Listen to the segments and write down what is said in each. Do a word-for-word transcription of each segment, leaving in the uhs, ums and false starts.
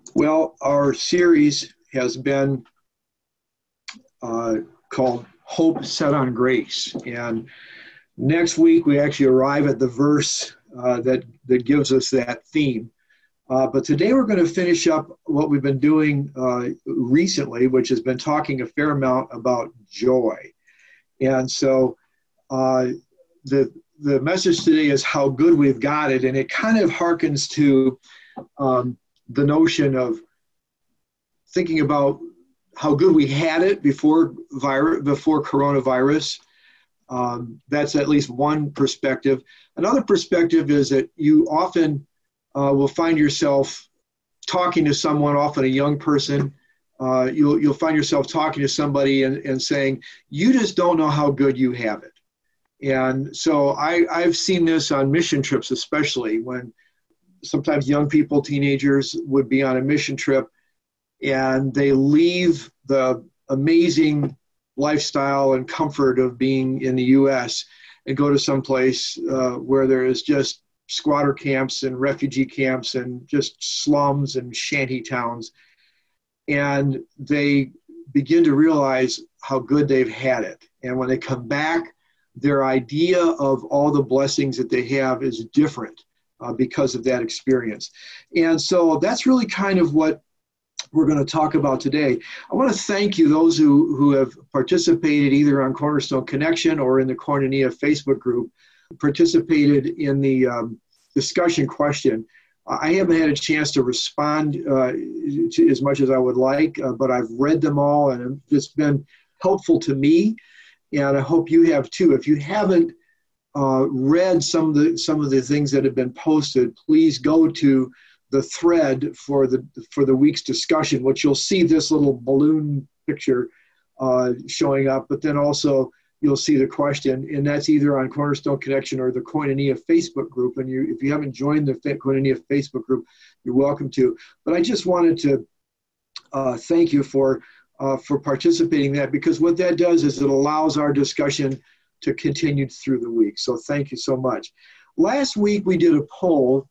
Well, our series has been uh, called Hope Set on Grace. And next week, we actually arrive at the verse uh, that, that gives us that theme. Uh, but today, we're going to finish up what we've been doing uh, recently, which has been talking a fair amount about joy. And so uh, the, the message today is how good we've got it. And it kind of harkens to um, the notion of thinking about how good we had it before virus, before coronavirus. Um, that's at least one perspective. Another perspective is that you often uh, will find yourself talking to someone, often a young person. Uh, you'll, you'll find yourself talking to somebody and, and saying, you just don't know how good you have it. And so I, I've seen this on mission trips, especially when sometimes young people, teenagers, would be on a mission trip and they leave the amazing lifestyle and comfort of being in the U S and go to some place uh, where there is just squatter camps and refugee camps and just slums and shanty towns. And they begin to realize how good they've had it. And when they come back, their idea of all the blessings that they have is different uh, because of that experience. And so that's really kind of what we're going to talk about today. I want to thank you, those who, who have participated either on Cornerstone Connection or in the Koinonia Facebook group, participated in the um, discussion question. I haven't had a chance to respond uh, to as much as I would like, uh, but I've read them all and it's been helpful to me, and I hope you have too. If you haven't uh, read some of the some of the things that have been posted, please go to the thread for the for the week's discussion, which you'll see this little balloon picture uh, showing up, but then also you'll see the question, and that's either on Cornerstone Connection or the Koinonia Facebook group. And you, if you haven't joined the Koinonia Facebook group, you're welcome to. But I just wanted to uh, thank you for uh, for participating in that, because what that does is it allows our discussion to continue through the week. So thank you so much. Last week we did a poll.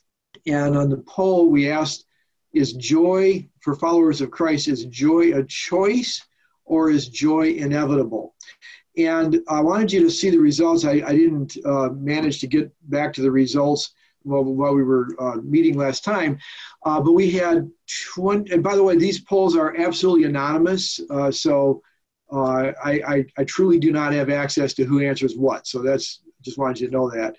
And on the poll, we asked, is joy, for followers of Christ, is joy a choice or is joy inevitable? And I wanted you to see the results. I, I didn't uh, manage to get back to the results while, while we were uh, meeting last time. Uh, but we had twenty, and by the way, these polls are absolutely anonymous. Uh, so uh, I, I, I truly do not have access to who answers what. So that's, just wanted you to know that.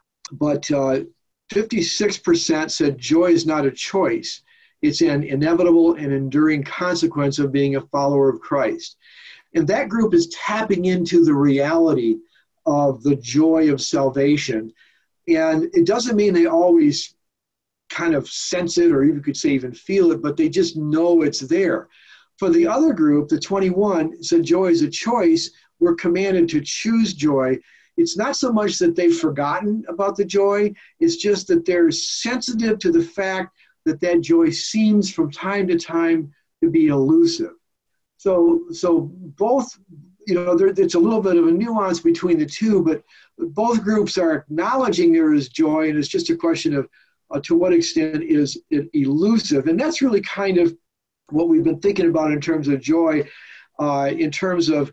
But uh, fifty-six percent said joy is not a choice. It's an inevitable and enduring consequence of being a follower of Christ. And that group is tapping into the reality of the joy of salvation. And it doesn't mean they always kind of sense it, or you could say even feel it, but they just know it's there. For the other group, the twenty-one, said joy is a choice. We're commanded to choose joy. It's not so much that they've forgotten about the joy, it's just that they're sensitive to the fact that that joy seems from time to time to be elusive. So, so both, you know, there, it's a little bit of a nuance between the two, but both groups are acknowledging there is joy, and it's just a question of uh, to what extent is it elusive. And that's really kind of what we've been thinking about in terms of joy, uh, in terms of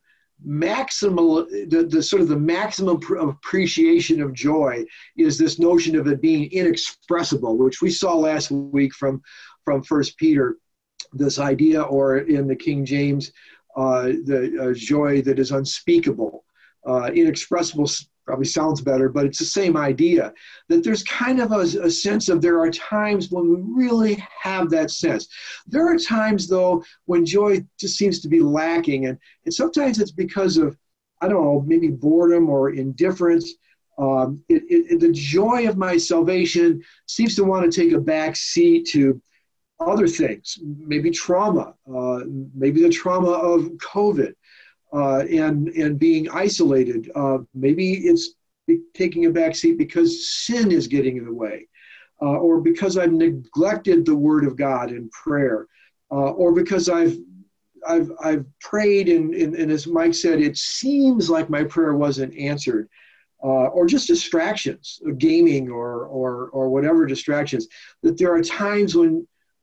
maximal, the, the sort of the maximum appreciation of joy is this notion of it being inexpressible, which we saw last week from, from First Peter, this idea, or in the King James, uh, the uh, joy that is unspeakable. Uh, inexpressible probably sounds better, but it's the same idea, that there's kind of a, a sense of there are times when we really have that sense. There are times, though, when joy just seems to be lacking, and, and sometimes it's because of, I don't know, maybe boredom or indifference. Um, it, it, the joy of my salvation seems to want to take a back seat to other things, maybe trauma, uh, maybe the trauma of COVID. Uh, and and being isolated. Uh, maybe it's taking a back seat because sin is getting in the way, uh, or because I've neglected the Word of God in prayer, uh, or because I've I've I've prayed and, and and as Mike said, it seems like my prayer wasn't answered, uh, or just distractions, gaming or or or whatever distractions. That there are times when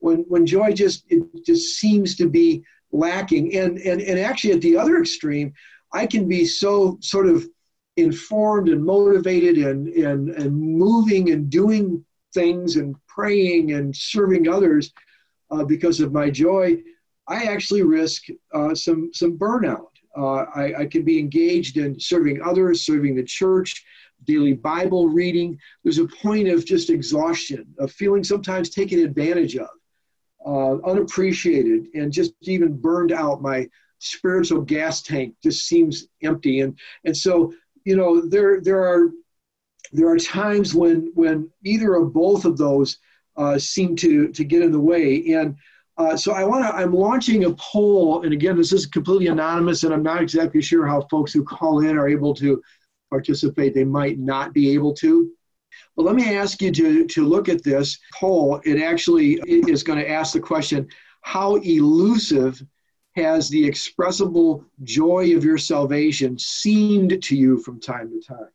when when joy just it just seems to be lacking. And and and actually at the other extreme, I can be so sort of informed and motivated and and and moving and doing things and praying and serving others uh, because of my joy. I actually risk uh, some some burnout. Uh, I, I can be engaged in serving others, serving the church, daily Bible reading. There's a point of just exhaustion, of feeling sometimes taken advantage of, uh, unappreciated, and just even burned out. My spiritual gas tank just seems empty. And and so, you know, there there are there are times when when either or both of those uh, seem to to get in the way. And Uh, so I want to, I'm launching a poll, and again, this is completely anonymous, and I'm not exactly sure how folks who call in are able to participate. They might not be able to. But let me ask you to, to look at this poll. It actually is going to ask the question, how elusive has the expressible joy of your salvation seemed to you from time to time?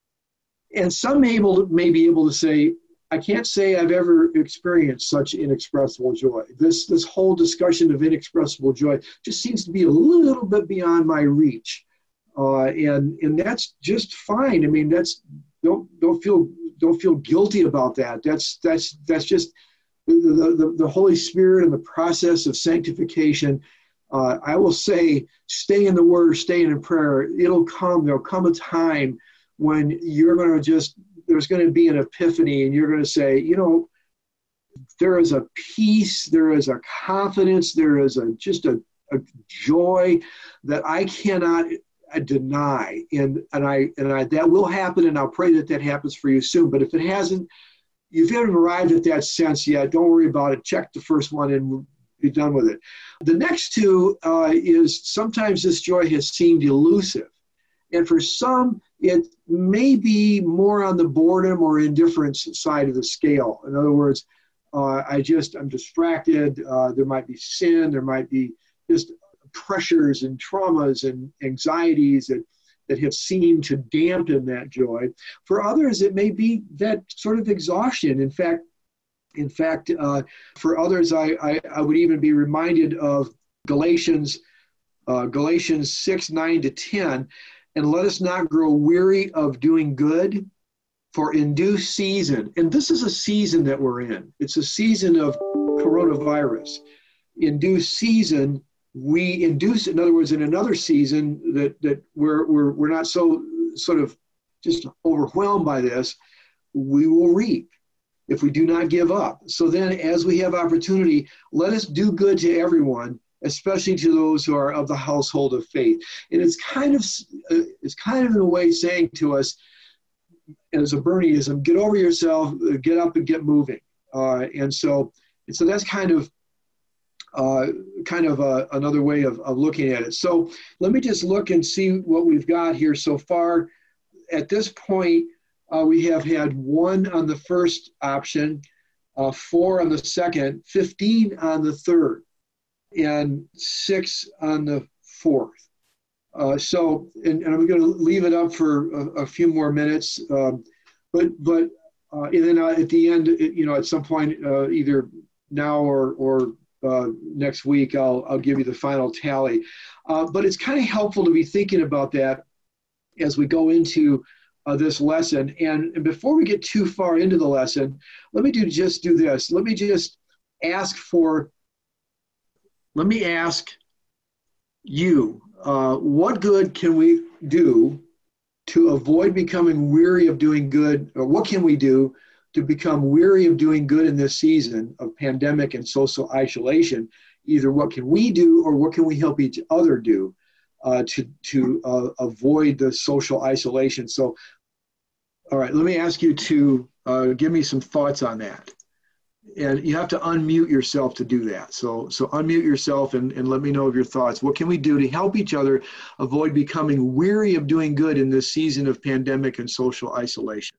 And some may, able to, may be able to say, I can't say I've ever experienced such inexpressible joy. This this whole discussion of inexpressible joy just seems to be a little bit beyond my reach, uh, and and that's just fine. I mean, that's don't don't feel don't feel guilty about that. That's that's that's just the the, the Holy Spirit and the process of sanctification. Uh, I will say, stay in the Word, stay in prayer. It'll come. There'll come a time when you're going to just. There's going to be an epiphany, and you're going to say, you know, there is a peace, there is a confidence, there is a just a, a joy that I cannot deny, and and I and I that will happen, and I'll pray that that happens for you soon. But if it hasn't, if you haven't arrived at that sense yet, don't worry about it. Check the first one and be done with it. The next two uh, is sometimes this joy has seemed elusive. And for some, it may be more on the boredom or indifference side of the scale. In other words, uh, I just, I'm distracted. Uh, there might be sin. There might be just pressures and traumas and anxieties that, that have seemed to dampen that joy. For others, it may be that sort of exhaustion. In fact, in fact, uh, for others, I, I, I would even be reminded of Galatians, uh, Galatians six, nine to ten. And let us not grow weary of doing good, for in due season, and this is a season that we're in, it's a season of coronavirus. In due season, we induce, in other words, in another season that, that we're, we're, we're not so sort of just overwhelmed by this, we will reap if we do not give up. So then as we have opportunity, let us do good to everyone, especially to those who are of the household of faith. And it's kind of, uh, it's kind of in a way saying to us, as a Bernieism, get over yourself, uh, get up and get moving. Uh, and so, and so that's kind of, uh, kind of uh, another way of, of looking at it. So let me just look and see what we've got here so far. At this point, uh, we have had one on the first option, uh, four on the second, fifteen on the third, and six on the fourth. Uh, so, and, and I'm going to leave it up for a, a few more minutes. Um, but, but, uh, and then uh, at the end, you know, at some point, uh, either now or, or uh, next week, I'll, I'll give you the final tally. Uh, but it's kind of helpful to be thinking about that as we go into uh, this lesson. And, and before we get too far into the lesson, let me do just do this. Let me just ask for Let me ask you, uh, what good can we do to avoid becoming weary of doing good, or what can we do to become weary of doing good in this season of pandemic and social isolation? Either what can we do, or what can we help each other do uh, to, to uh, avoid the social isolation? So, all right, let me ask you to uh, give me some thoughts on that. And you have to unmute yourself to do that. So so unmute yourself and, and let me know of your thoughts. What can we do to help each other avoid becoming weary of doing good in this season of pandemic and social isolation?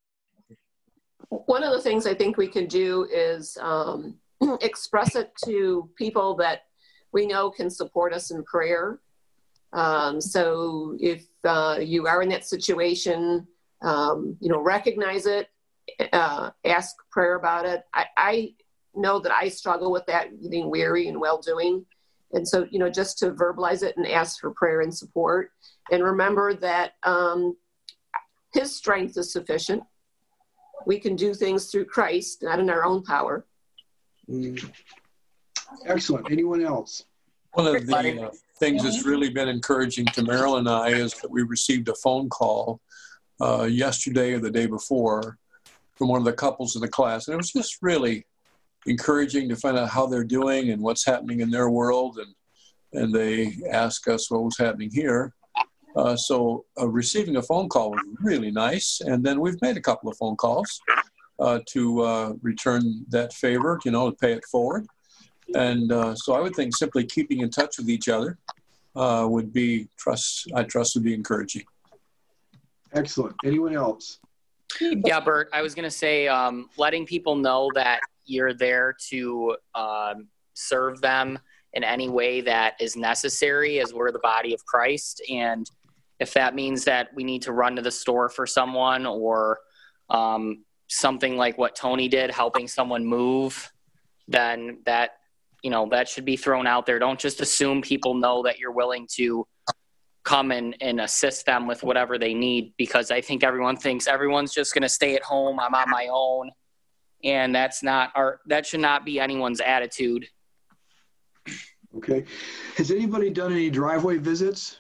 One of the things I think we can do is um, express it to people that we know can support us in prayer. Um, so if uh, you are in that situation, um, you know, recognize it, uh, ask prayer about it. I, I know that I struggle with that, getting weary and well-doing. And so, you know, just to verbalize it and ask for prayer and support. And remember that um, his strength is sufficient. We can do things through Christ, not in our own power. Mm. Excellent. Anyone else? One of the uh, things that's really been encouraging to Meryl and I is that we received a phone call uh, yesterday or the day before from one of the couples in the class. And it was just really encouraging to find out how they're doing and what's happening in their world. And, and they asked us what was happening here. Uh, so uh, receiving a phone call was really nice. And then we've made a couple of phone calls uh, to uh, return that favor, you know, to pay it forward. And uh, so I would think simply keeping in touch with each other uh, would be, trust, I trust would be encouraging. Excellent. Anyone else? Yeah, Bert, I was going to say um, letting people know that you're there to um, serve them in any way that is necessary, as we're the body of Christ. And if that means that we need to run to the store for someone, or um, something like what Tony did, helping someone move, then that, you know, that should be thrown out there. Don't just assume people know that you're willing to come and, and assist them with whatever they need, because I think everyone thinks everyone's just going to stay at home. I'm on my own. And that's not our, that should not be anyone's attitude. Okay. Has anybody done any driveway visits?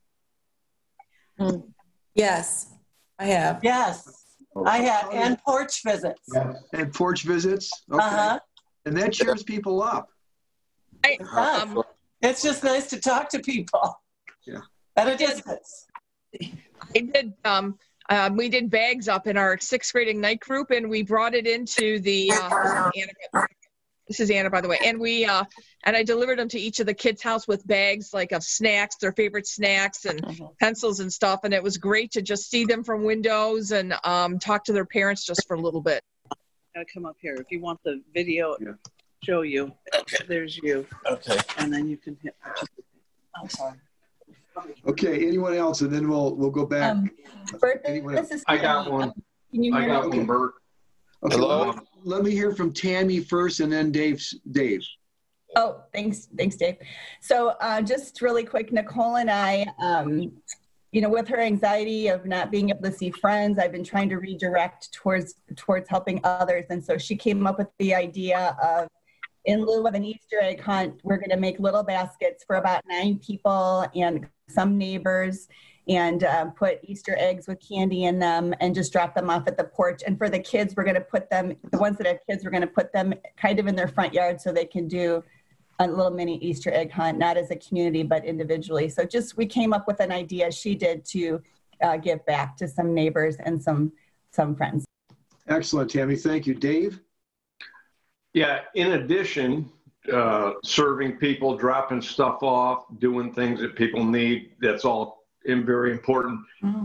Yes, I have. Yes, I have, and porch visits. Yeah. And porch visits? Okay. Uh-huh. And that cheers people up. It does. It's just nice to talk to people. Yeah. At a distance. I did, um, um, we did bags up in our sixth grade Ignite group, and we brought it into the, uh, Anna, this is Anna, by the way, and we, uh, and I delivered them to each of the kids' house with bags, like of snacks, their favorite snacks and mm-hmm. pencils and stuff. And it was great to just see them from windows and um, talk to their parents just for a little bit. Gotta come up here. If you want the video, yeah. show you. Okay. There's you. Okay. And then you can hit participate. I'm sorry. Okay, anyone else? And then we'll we'll go back. Um, Bert, this is I got one. Can you hear I got me? one, Bert. Okay, Hello? let, let me hear from Tammy first, and then Dave. Dave. Oh, thanks. Thanks, Dave. So uh, just really quick, Nicole and I, um, you know, with her anxiety of not being able to see friends, I've been trying to redirect towards towards helping others. And so she came up with the idea of, in lieu of an Easter egg hunt, we're going to make little baskets for about nine people and some neighbors, and uh, put Easter eggs with candy in them and just drop them off at the porch. And for the kids, we're going to put them, the ones that have kids, we're going to put them kind of in their front yard so they can do a little mini Easter egg hunt, not as a community, but individually. So just, we came up with an idea, she did, to uh, give back to some neighbors and some, some friends. Excellent, Tammy. Thank you. Dave? Yeah, in addition, uh, serving people, dropping stuff off, doing things that people need, that's all in very important.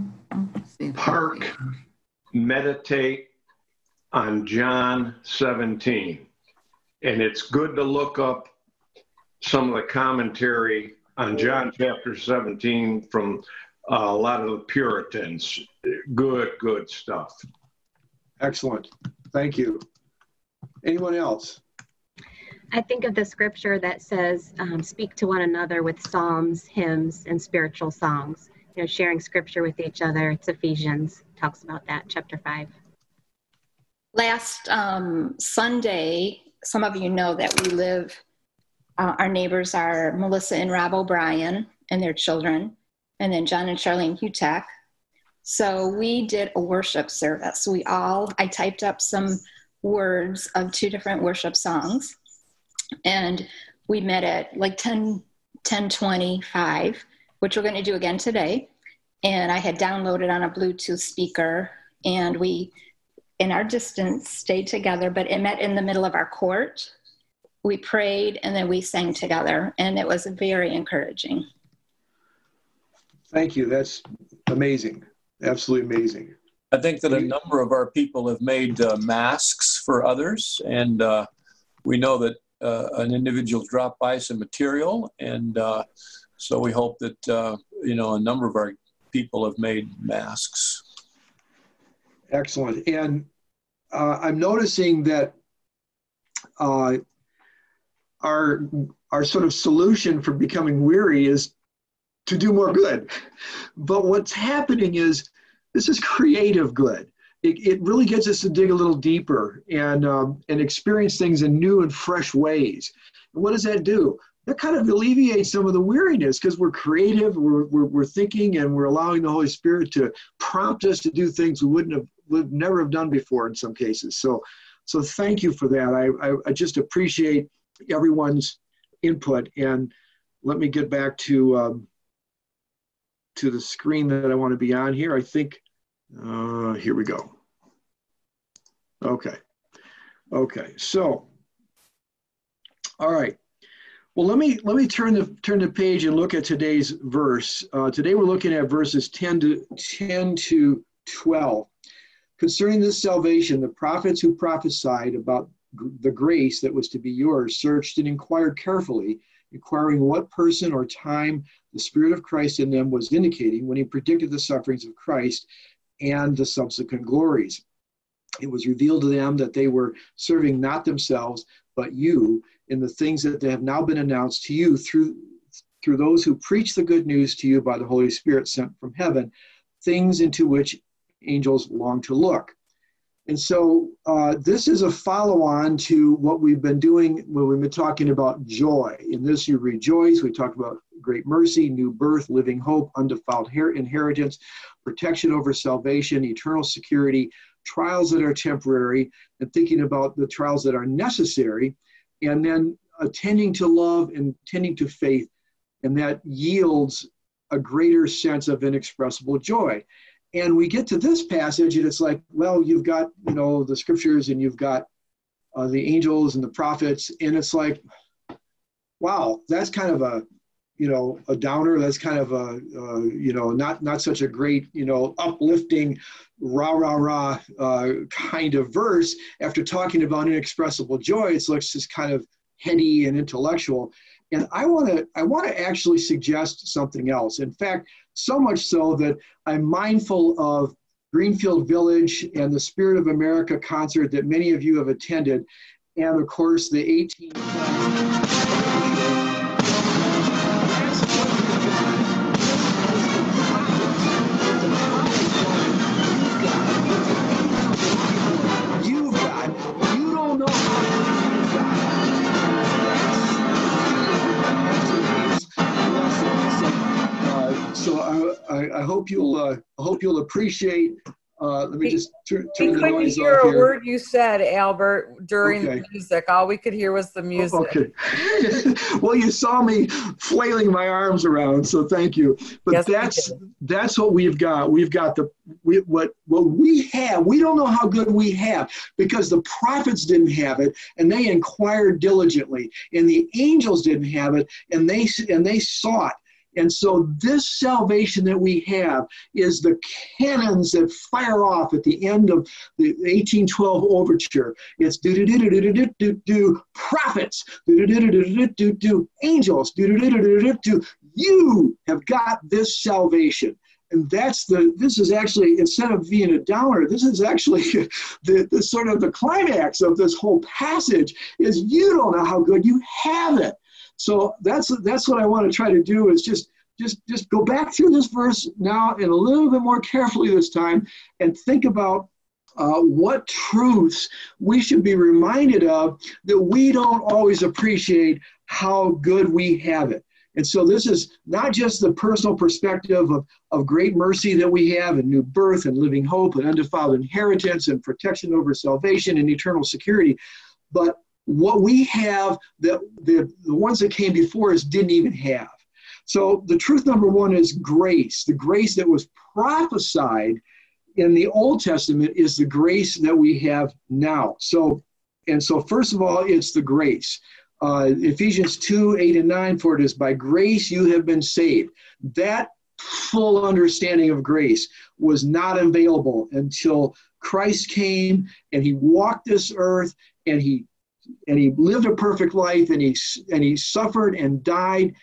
Park, meditate on John seventeen. And it's good to look up some of the commentary on John chapter seventeen from uh, a lot of the Puritans. Good, good stuff. Excellent. Thank you. Anyone else? I think of the scripture that says, um, speak to one another with psalms, hymns, and spiritual songs. You know, sharing scripture with each other. It's Ephesians, talks about that, chapter five. Last um, Sunday, some of you know that we live, uh, our neighbors are Melissa and Rob O'Brien and their children, and then John and Charlene Hutek. So we did a worship service. We all, I typed up some words of two different worship songs, and we met at like ten, ten twenty-five, which we're going to do again today. And I had downloaded on a Bluetooth speaker, and we, in our distance, stayed together, but it met in the middle of our court. We prayed, and then we sang together, and it was very encouraging. Thank you. That's amazing. Absolutely amazing. I think that a number of our people have made uh, masks for others, and uh, we know that uh, an individual dropped by some material, and uh, so we hope that, uh, you know, a number of our people have made masks. Excellent. And uh, I'm noticing that uh, our our sort of solution for becoming weary is to do more good. But what's happening is this is creative good. It, it really gets us to dig a little deeper and um, and experience things in new and fresh ways. And what does that do? That kind of alleviates some of the weariness because we're creative, we're, we're we're thinking, and we're allowing the Holy Spirit to prompt us to do things we wouldn't have, would never have done before in some cases. So, so thank you for that. I I, I just appreciate everyone's input. And let me get back to um, to the screen that I want to be on here. I think. Uh, here we go. Okay. Okay. So, all right. Well, let me let me turn the turn the page and look at today's verse. Uh, today we're looking at verses ten to twelve. Concerning this salvation, the prophets who prophesied about the grace that was to be yours searched and inquired carefully, inquiring what person or time the Spirit of Christ in them was indicating when he predicted the sufferings of Christ and the subsequent glories. It was revealed to them that they were serving not themselves, but you, in the things that have now been announced to you through, through those who preach the good news to you by the Holy Spirit sent from heaven, things into which angels long to look. And so uh, this is a follow-on to what we've been doing when we've been talking about joy. In this you rejoice. We talked about great mercy, new birth, living hope, undefiled inheritance, protection over salvation, eternal security, trials that are temporary, and thinking about the trials that are necessary, and then attending to love and tending to faith, and that yields a greater sense of inexpressible joy. And we get to this passage, and it's like, well, you've got, you know, the scriptures, and you've got uh, the angels and the prophets, and it's like, wow, that's kind of a, you know, a downer. That's kind of a, uh, you know, not not such a great, you know, uplifting, rah rah rah uh, kind of verse. After talking about inexpressible joy, it's like just kind of heady and intellectual. And I want to I want to actually suggest something else. In fact, so much so that I'm mindful of Greenfield Village and the Spirit of America concert that many of you have attended, and of course the eighteen. You've got, you don't know So I, I, I hope you'll uh, I hope you'll appreciate. Uh, let me just turn, turn we the couldn't noise hear off a here. word you said, Albert, during Okay. the music. All we could hear was the music. Okay. Well, you saw me flailing my arms around, so thank you. But Yes, we that's did. that's what we've got. We've got the we, what what we have. We don't know how good we have because the prophets didn't have it, and they inquired diligently, and the angels didn't have it, and they and they sought. And so this salvation that we have is the cannons that fire off at the end of the eighteen twelve overture. It's do-do-do-do-do-do-do-do prophets, do-do-do-do-do-do-do angels, do-do-do-do-do-do. You have got this salvation. And that's the, this is actually, instead of being a downer, this is actually the, the sort of the climax of this whole passage is you don't know how good you have it. So that's that's what I want to try to do is just just just go back through this verse now and a little bit more carefully this time and think about uh, what truths we should be reminded of that we don't always appreciate how good we have it. And so this is not just the personal perspective of, of great mercy that we have and new birth and living hope and undefiled inheritance and protection over salvation and eternal security, but what we have that the, the ones that came before us didn't even have. So the truth number one is grace. The grace that was prophesied in the Old Testament is the grace that we have now. So, and so first of all, it's the grace. Uh, Ephesians two, eight and nine, for it is by grace you have been saved. That full understanding of grace was not available until Christ came and he walked this earth and he and he lived a perfect life, and he and he suffered and died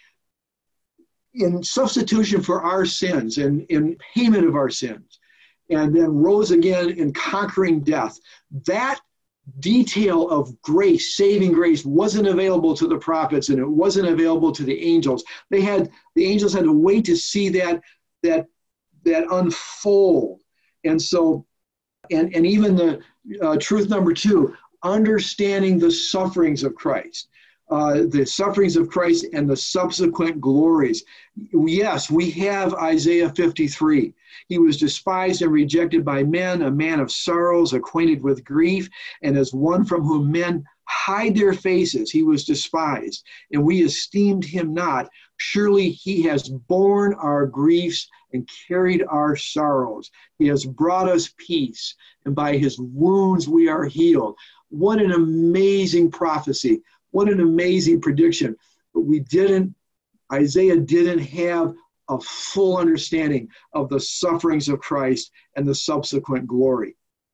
in substitution for our sins and in payment of our sins, and then rose again in conquering death. That detail of grace, saving grace, wasn't available to the prophets and it wasn't available to the angels. They had, the angels had to wait to see that, that, that unfold. And so, and, and even the uh, truth number two, understanding the sufferings of Christ. Uh, the sufferings of Christ and the subsequent glories. Yes, we have Isaiah fifty-three. He was despised and rejected by men, a man of sorrows, acquainted with grief, and as one from whom men hide their faces. He was despised, and we esteemed him not. Surely he has borne our griefs and carried our sorrows. He has brought us peace, and by his wounds we are healed. What an amazing prophecy. What an amazing prediction. But we didn't, Isaiah didn't have a full understanding of the sufferings of Christ and the subsequent glory.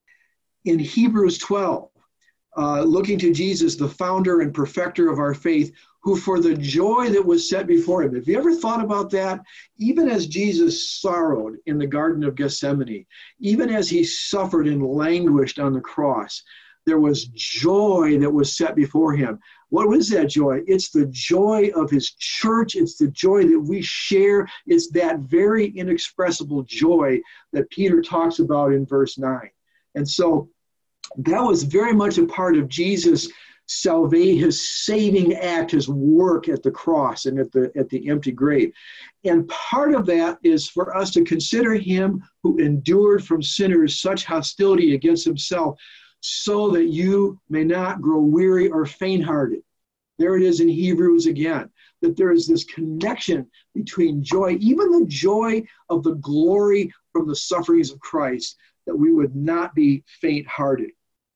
In Hebrews twelve, uh, looking to Jesus, the founder and perfecter of our faith, who for the joy that was set before him. Have you ever thought about that? Even as Jesus sorrowed in the Garden of Gethsemane, even as he suffered and languished on the cross, there was joy that was set before him. What was that joy? It's the joy of his church. It's the joy that we share. It's that very inexpressible joy that Peter talks about in verse nine. And so that was very much a part of Jesus' salvation, his saving act, his work at the cross and at the, at the empty grave. And part of that is for us to consider him who endured from sinners such hostility against himself, so that you may not grow weary or faint-hearted. There it is in Hebrews again, that there is this connection between joy, even the joy of the glory from the sufferings of Christ, that we would not be faint-hearted.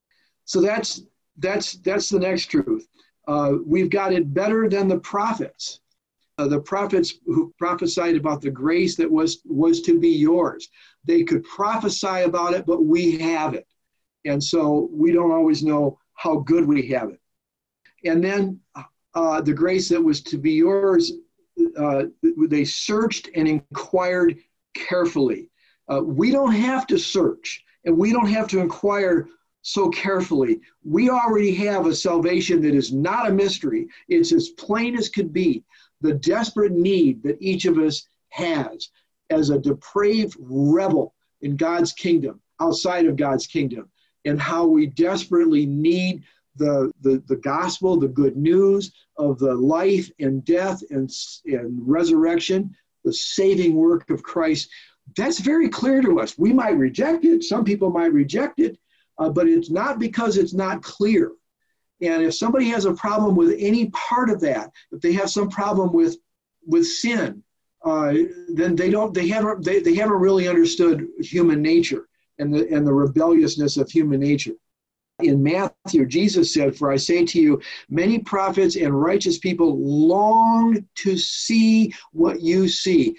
So that's that's that's the next truth. Uh, we've got it better than the prophets. Uh, the prophets who prophesied about the grace that was was to be yours. They could prophesy about it, but we have it. And so we don't always know how good we have it. And then uh, the grace that was to be yours, uh, they searched and inquired carefully. Uh, we don't have to search, and we don't have to inquire so carefully. We already have a salvation that is not a mystery. It's as plain as could be. The desperate need that each of us has as a depraved rebel in God's kingdom, outside of God's kingdom, and how we desperately need the, the, the gospel, the good news of the life and death and, and resurrection, the saving work of Christ. That's very clear to us. We might reject it. Some people might reject it, uh, but it's not because it's not clear. And if somebody has a problem with any part of that, if they have some problem with, with sin, uh, then they don't, they haven't, they, they haven't really understood human nature. And the, and the rebelliousness of human nature. In Matthew, Jesus said, "For I say to you, many prophets and righteous people long to see what you see.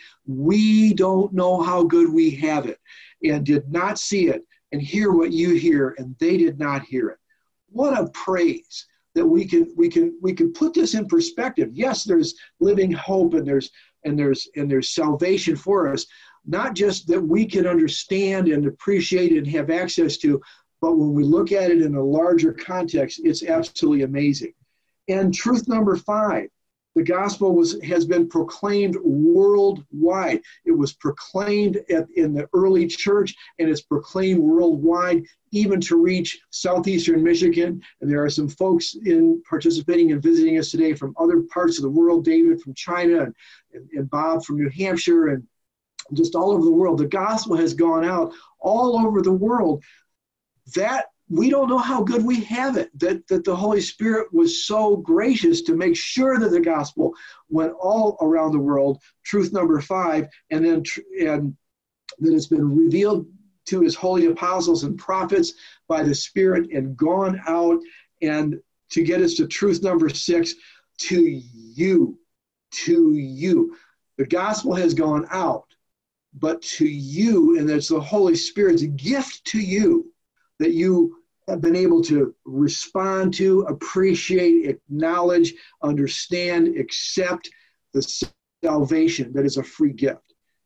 We don't know how good we have it, and did not see it, and hear what you hear, and they did not hear it." What a praise that we can we can we can put this in perspective. Yes, there's living hope, and there's and there's and there's salvation for us. Not just that we can understand and appreciate and have access to, but when we look at it in a larger context, it's absolutely amazing. And truth number five, the gospel was has been proclaimed worldwide. It was proclaimed at, in the early church, and it's proclaimed worldwide, even to reach southeastern Michigan. And there are some folks in participating and visiting us today from other parts of the world, David from China, and, and, and Bob from New Hampshire, and just all over the world. The gospel has gone out all over the world. That we don't know how good we have it, that, that the Holy Spirit was so gracious to make sure that the gospel went all around the world, truth number five, and then and that it's been revealed to his holy apostles and prophets by the Spirit and gone out, and to get us to truth number six, to you, to you. The gospel has gone out, but to you, and it's the Holy Spirit's gift to you that you have been able to respond to, appreciate, acknowledge, understand, accept the salvation that is a free gift.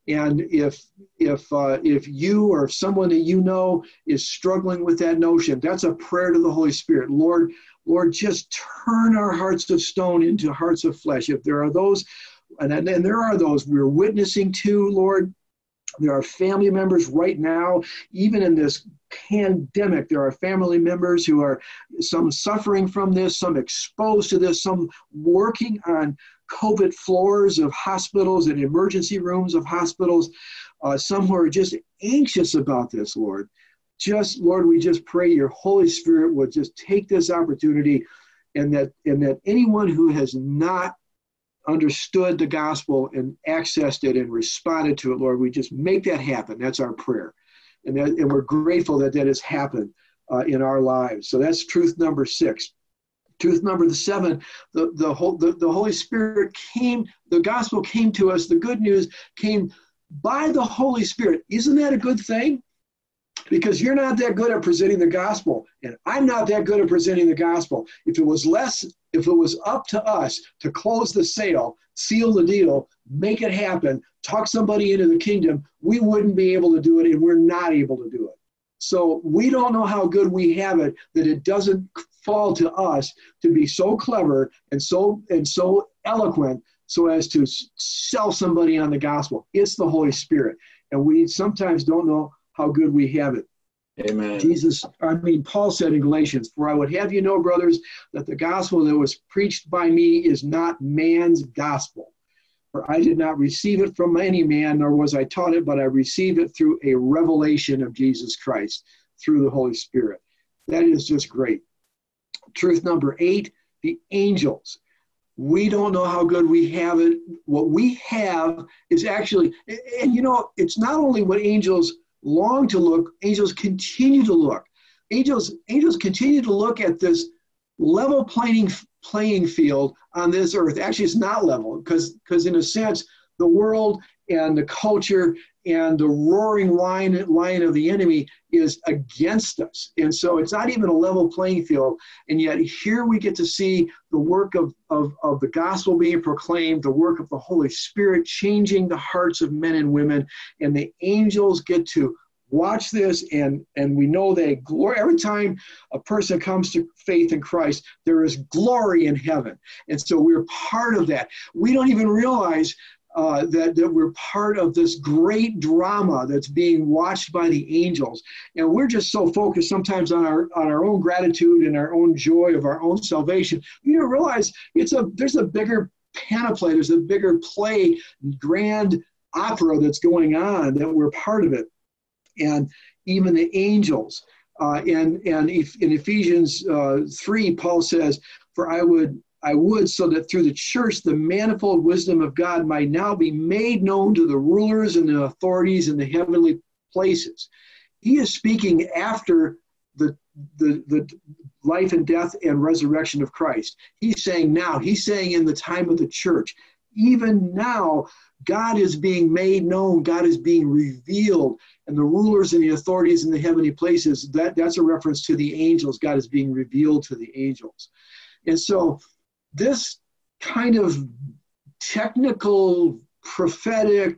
And if if uh, if you or if someone that you know is struggling with that notion, that's a prayer to the Holy Spirit. Lord, Lord, just turn our hearts of stone into hearts of flesh. If there are those, and, and there are those we're witnessing to, Lord, there are family members right now, even in this pandemic, there are family members who are some suffering from this, some exposed to this, some working on COVID floors of hospitals and emergency rooms of hospitals, uh, some who are just anxious about this, Lord. Just, Lord, we just pray your Holy Spirit would just take this opportunity, and that, and that anyone who has not understood the gospel and accessed it and responded to it, Lord, we just make that happen. That's our prayer. And, that, and we're grateful that that has happened uh, in our lives. So that's truth number six. Truth number seven, the, the, whole, the, the Holy Spirit came, the gospel came to us, the good news came by the Holy Spirit. Isn't that a good thing? Because you're not that good at presenting the gospel, and I'm not that good at presenting the gospel. If it was less, if it was up to us to close the sale, seal the deal, make it happen, talk somebody into the kingdom, we wouldn't be able to do it, and we're not able to do it. So we don't know how good we have it that it doesn't fall to us to be so clever and so and so eloquent so as to sell somebody on the gospel. It's the Holy Spirit, and we sometimes don't know how good we have it. Amen. Jesus, I mean, Paul said in Galatians, for I would have you know, brothers, that the gospel that was preached by me is not man's gospel. For I did not receive it from any man, nor was I taught it, but I received it through a revelation of Jesus Christ, through the Holy Spirit. That is just great. Truth number eight, the angels. We don't know how good we have it. What we have is actually, and you know, it's not only what angels long to look, angels continue to look. Angels, angels continue to look at this level playing playing field on this earth. Actually, it's not level because because in a sense, the world and the culture and the roaring lion, lion of the enemy is against us. And so it's not even a level playing field. And yet here we get to see the work of, of, of the gospel being proclaimed, the work of the Holy Spirit changing the hearts of men and women, and the angels get to watch this, and, and we know that glory, every time a person comes to faith in Christ, there is glory in heaven. And so we're part of that. We don't even realize uh, that, that we're part of this great drama that's being watched by the angels. And we're just so focused sometimes on our on our own gratitude and our own joy of our own salvation. You don't realize it's a there's a bigger panoply, there's a bigger play, grand opera that's going on, that we're part of it. And even the angels. Uh, and and if, in Ephesians uh, three, Paul says, for I would, I would so that through the church the manifold wisdom of God might now be made known to the rulers and the authorities in the heavenly places. He is speaking after the, the, the life and death and resurrection of Christ. He's saying now, he's saying in the time of the church, even now, God is being made known, God is being revealed, and the rulers and the authorities in the heavenly places, that, that's a reference to the angels. God is being revealed to the angels. And so this kind of technical, prophetic,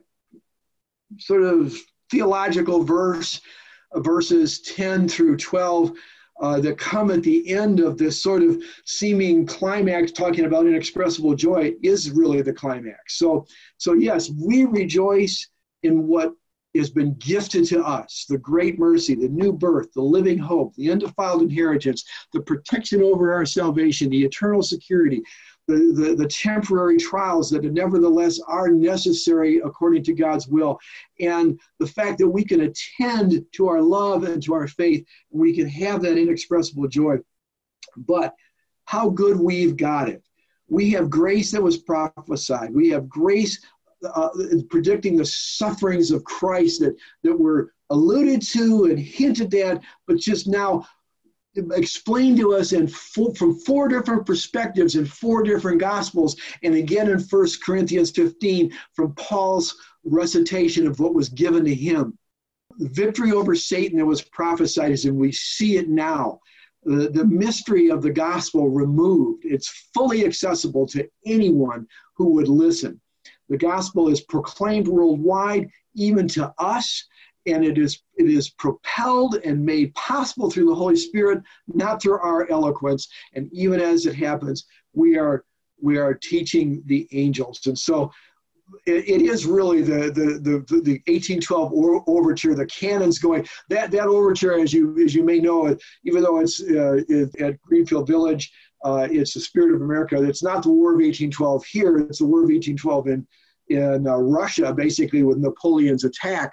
sort of theological verse, uh, verses ten through twelve, Uh, that come at the end of this sort of seeming climax, talking about inexpressible joy, is really the climax. So, so yes, we rejoice in what has been gifted to us, the great mercy, the new birth, the living hope, the undefiled inheritance, the protection over our salvation, the eternal security, the, the, the temporary trials that nevertheless are necessary according to God's will, and the fact that we can attend to our love and to our faith, and we can have that inexpressible joy. But how good we've got it. We have grace that was prophesied. We have grace uh, predicting the sufferings of Christ that, that were alluded to and hinted at, but just now explained to us in four, from four different perspectives in four different gospels, and again in First Corinthians fifteen from Paul's recitation of what was given to him. The victory over Satan that was prophesied is, and we see it now. The, the mystery of the gospel removed. It's fully accessible to anyone who would listen. The gospel is proclaimed worldwide, even to us, and it is it is propelled and made possible through the Holy Spirit, not through our eloquence. And even as it happens, we are we are teaching the angels. And so it, it is really the the the, the eighteen twelve or, overture, the canons going. That that overture, as you as you may know, even though it's uh, at Greenfield Village, uh, it's the Spirit of America. It's not the War of eighteen twelve here. It's the War of eighteen twelve in in uh, Russia, basically with Napoleon's attack.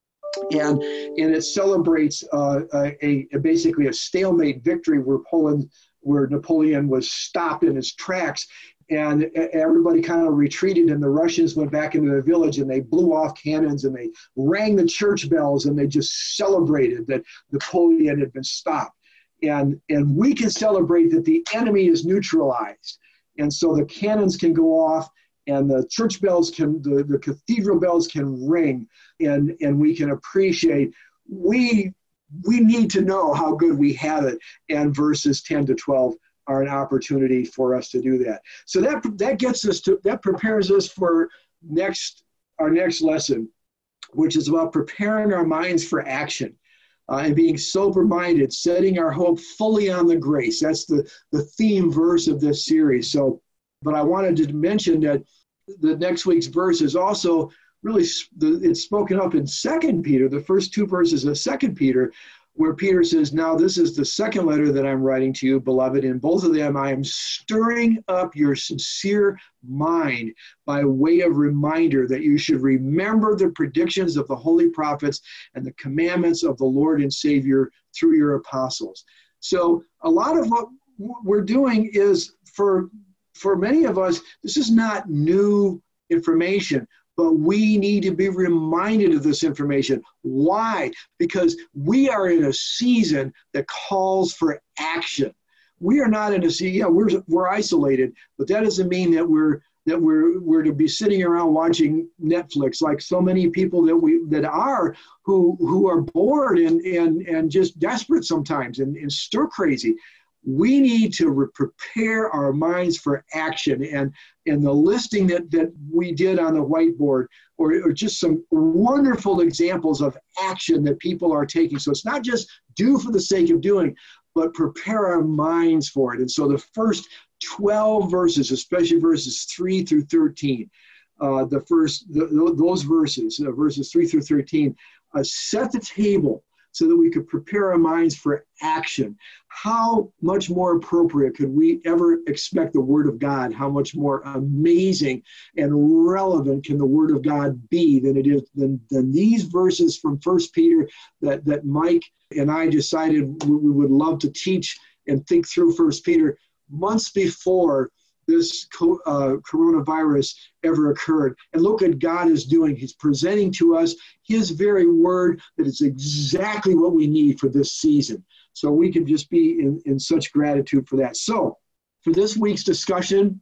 And and it celebrates uh, a, a basically a stalemate victory where Poland, where Napoleon was stopped in his tracks, and everybody kind of retreated, and the Russians went back into the village, and they blew off cannons, and they rang the church bells, and they just celebrated that Napoleon had been stopped. And and we can celebrate that the enemy is neutralized, and so the cannons can go off, and the church bells can, the, the cathedral bells can ring, and, and we can appreciate, we, we need to know how good we have it, and verses ten to twelve are an opportunity for us to do that. So that, that gets us to, that prepares us for next, our next lesson, which is about preparing our minds for action. Uh, and being sober-minded, setting our hope fully on the grace. That's the, the theme verse of this series. So, but I wanted to mention that the next week's verse is also really, it's spoken up in Second Peter, the first two verses of Second Peter, where Peter says, now this is the second letter that I'm writing to you, beloved. In both of them, I am stirring up your sincere mind by way of reminder that you should remember the predictions of the holy prophets and the commandments of the Lord and Savior through your apostles. So a lot of what we're doing is, for For many of us, this is not new information, but we need to be reminded of this information. Why? Because we are in a season that calls for action. We are not in a season, yeah, we're, we're isolated, but that doesn't mean that we're that we're we're to be sitting around watching Netflix like so many people that we that are who who are bored and and and just desperate sometimes and, and stir crazy. We need to re- prepare our minds for action, and, and the listing that, that we did on the whiteboard or, or just some wonderful examples of action that people are taking. So it's not just do for the sake of doing, but prepare our minds for it. And so the first twelve verses, especially verses three through thirteen, uh, the first the, those verses, uh, verses three through thirteen, uh, set the table so that we could prepare our minds for action. How much more appropriate could we ever expect the Word of God? How much more amazing and relevant can the Word of God be than it is than, than these verses from First Peter that, that Mike and I decided we, we would love to teach and think through First Peter months before this co- uh, coronavirus ever occurred. And look what God is doing. He's presenting to us His very word that is exactly what we need for this season. So we can just be in, in such gratitude for that. So for this week's discussion,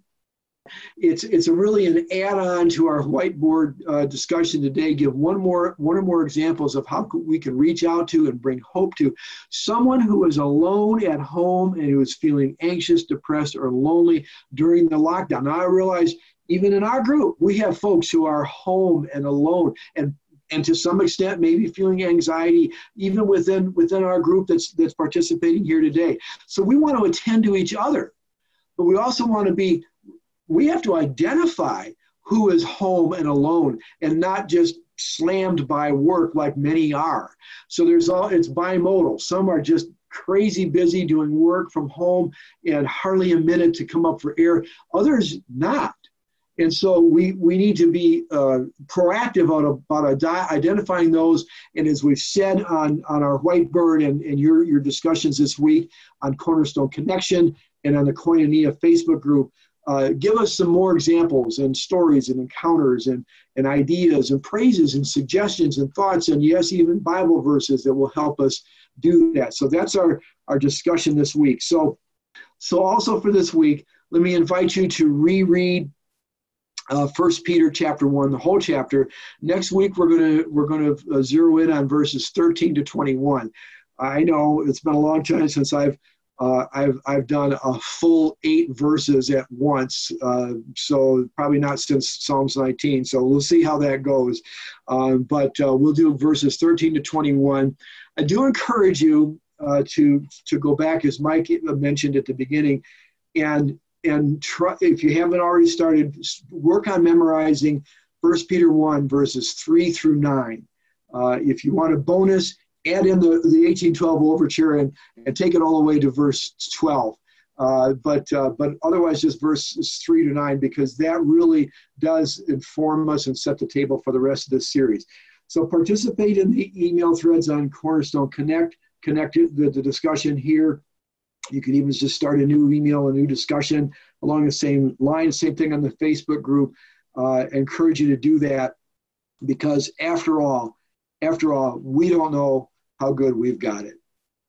it's it's a really an add-on to our whiteboard uh, discussion today. Give one more one or more examples of how we can reach out to and bring hope to someone who is alone at home and who is feeling anxious, depressed, or lonely during the lockdown. Now I realize even in our group, we have folks who are home and alone, and and to some extent maybe feeling anxiety even within within our group that's that's participating here today. So we want to attend to each other, but we also want to be we have to identify who is home and alone and not just slammed by work like many are. So there's all, it's bimodal. Some are just crazy busy doing work from home and hardly a minute to come up for air. Others not. And so we, we need to be uh, proactive about, about identifying those. And as we've said on, on our whiteboard and, and your, your discussions this week on Cornerstone Connection and on the Koinonia Facebook group, Uh, give us some more examples and stories and encounters and, and ideas and praises and suggestions and thoughts, and yes, even Bible verses that will help us do that. So that's our, our discussion this week. So, so also for this week, let me invite you to reread uh, First Peter chapter one, the whole chapter. Next week we're gonna we're gonna uh, zero in on verses thirteen to twenty-one. I know it's been a long time since I've Uh, I've I've done a full eight verses at once, uh, so probably not since Psalms nineteen. So we'll see how that goes. Uh, but uh, we'll do verses thirteen to twenty-one. I do encourage you uh, to to go back, as Mike mentioned at the beginning, and and try, if you haven't already started, work on memorizing First Peter one verses three through nine. Uh, if you want a bonus, add in the, the eighteen twelve overture and, and take it all the way to verse twelve. Uh, but uh, but otherwise just verses three to nine, because that really does inform us and set the table for the rest of this series. So participate in the email threads on Cornerstone Connect. Connect the, the discussion here. You can even just start a new email, a new discussion along the same line. Same thing on the Facebook group. Uh, encourage you to do that, because after all, after all, we don't know how good we've got it.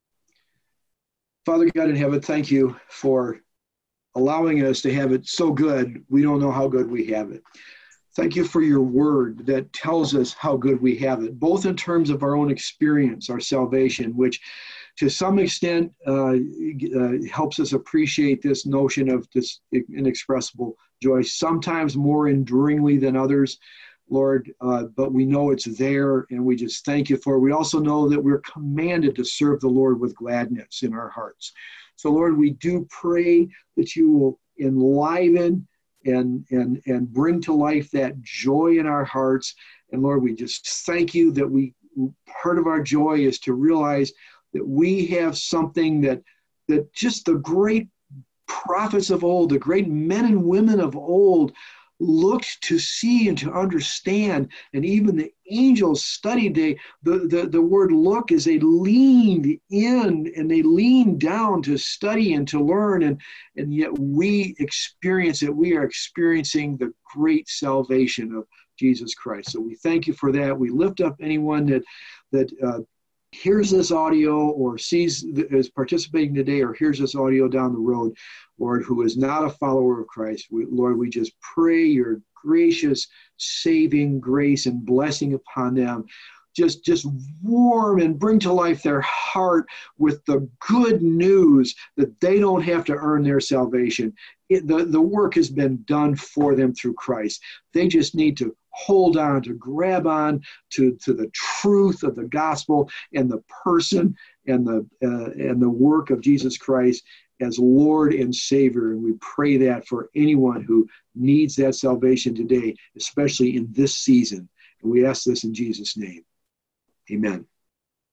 Father God in heaven, thank you for allowing us to have it so good, we don't know how good we have it. Thank you for your word that tells us how good we have it, both in terms of our own experience, our salvation, which to some extent uh, uh, helps us appreciate this notion of this inexpressible joy, sometimes more enduringly than others, Lord, uh, but we know it's there, and we just thank you for it. We also know that we're commanded to serve the Lord with gladness in our hearts. So, Lord, we do pray that you will enliven and, and, and bring to life that joy in our hearts. And, Lord, we just thank you that we part of our joy is to realize that we have something that that just the great prophets of old, the great men and women of old looked to see and to understand, and even the angels studied. They, the, the, the word look is they leaned in and they leaned down to study and to learn, and, and yet we experience it. We are experiencing the great salvation of Jesus Christ. So we thank you for that. We lift up anyone that, that uh, hears this audio or sees, is participating today or hears this audio down the road, Lord, who is not a follower of Christ. We, Lord, we just pray your gracious, saving grace and blessing upon them. Just, just warm and bring to life their heart with the good news that they don't have to earn their salvation. It, the, the work has been done for them through Christ. They just need to hold on, to grab on to, to the truth of the gospel and the person and the uh, and the work of Jesus Christ as Lord and Savior. And we pray that for anyone who needs that salvation today, especially in this season. And we ask this in Jesus' name. Amen.